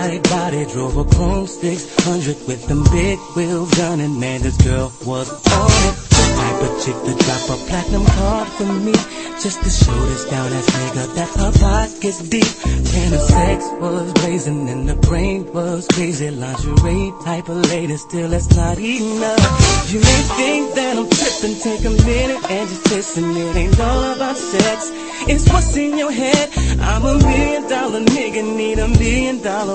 tight body, drove a chrome 600 with them big wheels gunning. Man, this girl was on it. The type of chick to drop a platinum card for me, just to show this down ass nigga that her pocket's deep. And the sex was blazing and the brain was crazy. Lingerie type of lady, still that's not enough. You may think that I'm tripping, take a minute and just listen. It ain't all about sex, it's what's in your head. I'm $1 million nigga, need $1 million